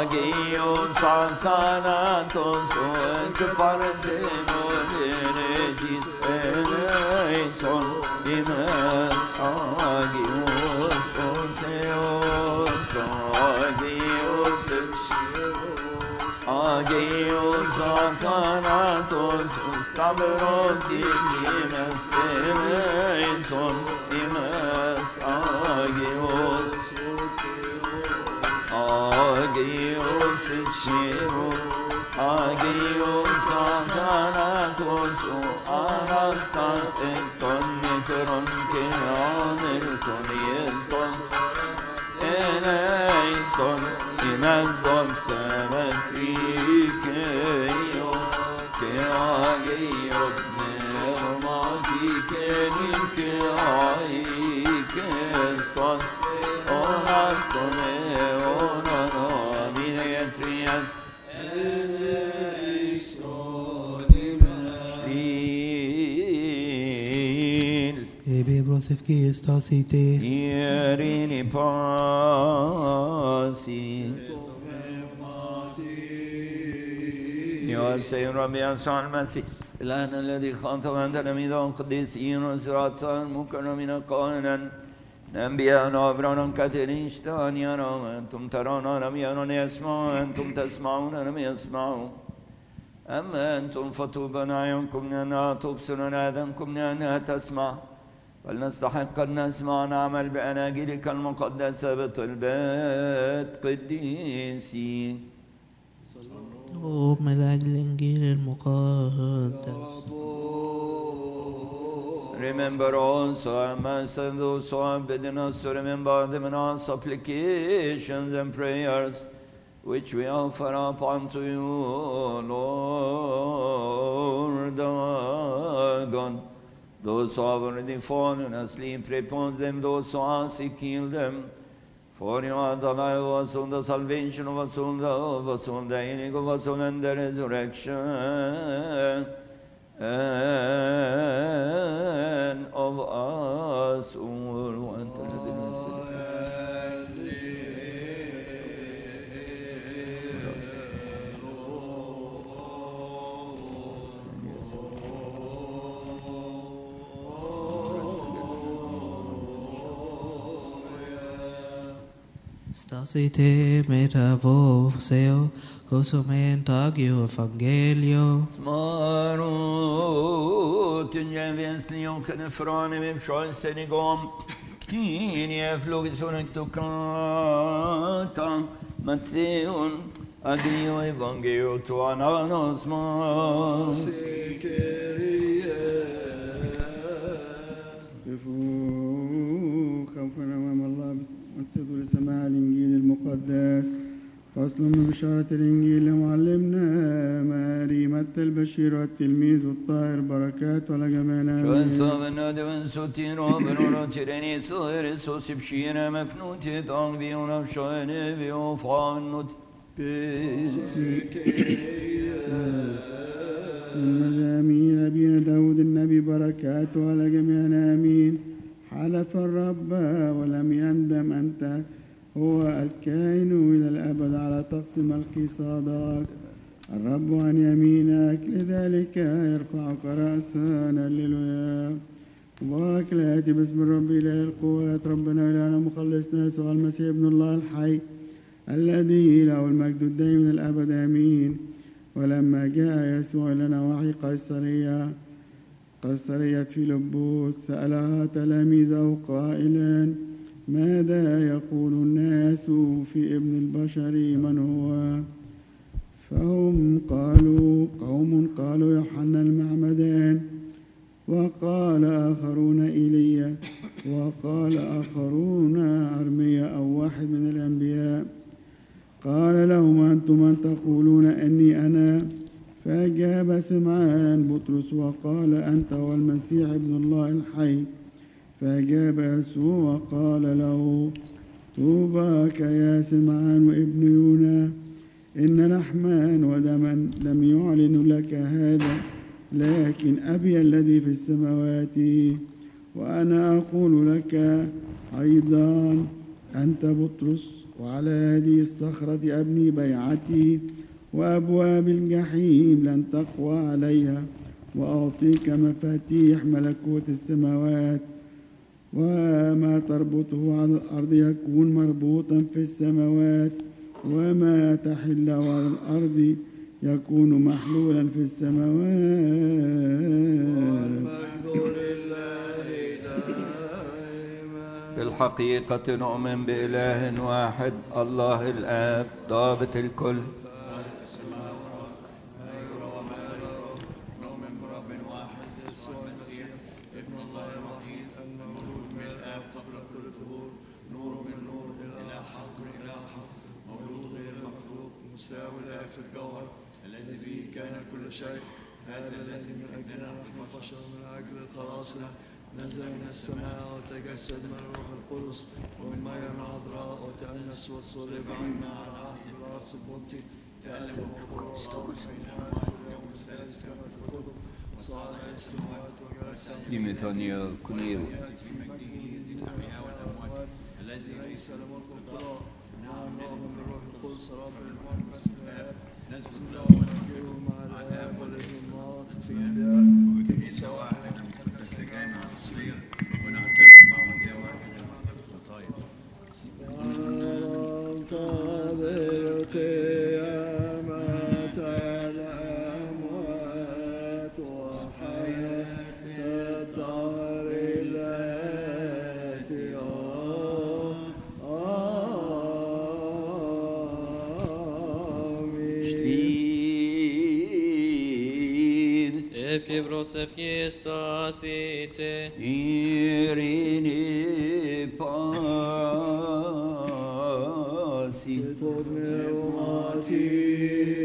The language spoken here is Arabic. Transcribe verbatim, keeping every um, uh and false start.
Agios Athanatos und Parthenos eleison imes Agios Otheos Agios Agios Athanatos Stavros imes eleison imes Agios Agios Chiros, Agios Athanatos, Anastas Ekton Nikron Keanerson Yeston, Eleison, Imezdon Semetrikeio, Keagiot Nermati Kenikeai Kestos, Onastone. Brosevki stasite Ierini pasi يا سيد ربي يسوع المسيح إلهنا الذي خاطب أنت نميذا قديسين وزراتا مكرمين قائلا أنبياء وأبرار كثيرين اشتهان يرون أنتم ترون لم يرون يسمعون أنتم تسمعون لم يسمعوا أما أنتم فطوبى أعينكم لأنها تبصرون آذانكم لأنها تسمع فلنستحق أن نسمع ونعمل بأناجيلك المقدسة بطلبات قديسين. صلوا من أجل الإنجيل المقدس. Remember also our master those who have bidden us to remember them in our supplications and prayers which we offer up unto you, Lord our God. Those who have already fallen asleep, repose them. Those who are sick, heal them. For you are the life of us, the salvation of us, the of us, the healing of us, and the resurrection and of us all. Stasite metavoseo, cosumento evangelio. Marut, injevenslion knefrane med sjølsenigom, tinie flogisunek tukata, Mattheon, agio evangelio tu ananos mas. خوفنا أمام الله وانتظروا لسماع الإنجيل المقدس. فصل من بشارة الإنجيل لمعلمنا ماري متى البشير والتلميذ الطاهر بركات ولا جمعنا. شو صابنا دون سوتين وبرورو تريني صغير سوسي بشينا مفنوتي دون بيونا بشويني بيوفانوت من مزامير أبينا داود النبي بركات ولا جميعنا آمين. حلف الرب ولم يندم أنت هو الكائن إلى الأبد على طقس ملك صادق. الرب عن يمينك لذلك يرفعك رأسا. هللويا. مبارك الآتي باسم الرب إله القوات ربنا إلهنا مخلصنا يسوع المسيح ابن الله الحي الذي له المجد الدائم من الأبد آمين. ولما جاء يسوع لنا وحي قيصرية قيصرية فيلبس سألها تلاميذه قائلا ماذا يقول الناس في ابن البشر من هو؟ فهم قالوا قوم قالوا يوحنا المعمدان، وقال آخرون إيليا، وقال آخرون أرميا أو واحد من الأنبياء. قال لهم أنتم من تقولون أني أنا؟ فأجاب سمعان بطرس وقال أنت هو المسيح ابن الله الحي. فأجاب يسوع وقال له طوباك يا سمعان وابن يونا، إن لحما ودما لم يعلن لك هذا لكن أبي الذي في السماوات. وأنا أقول لك أيضا أنت بطرس، وعلى هذه الصخرة أبني بيعتي، وأبواب الجحيم لن تقوى عليها. وأعطيك مفاتيح ملكوت السماوات، وما تربطه على الأرض يكون مربوطا في السماوات، وما تحله على الأرض يكون محلولا في السماوات. في الحقيقة نؤمن بإله واحد الله الآب ضابط الكل، في الجوهر الذي به كان كل شيء. هذا الذي من أجلنا نحن البشر من أجل خلاصنا نزل من السماء وتجسد من الروح القدس ومن مريم العذراء وتأنس وصلب عنا على عهد العرس البنطي، تألم وقبر وصار السماوات في اليوم الثالث كما في الكتب، وصعد إلى السماوات وجلس إيميتونيا كونيرو يأتي في مجده الأحياء والأموات الذي ليس له ملك القضاء. نعم نؤمن بالروح القدس رب المحبة الآب، بسم الله ونجيه مع الآب والابن الناطق في الأنبياء وبكنيسة واحدة مقدسة جامعة مصرية ونعترف معمودية واحدة مع الخطايا. ننتظر قيامة الأموات وحياة الدار التي Prosevki stathite Irini pasi Forme umati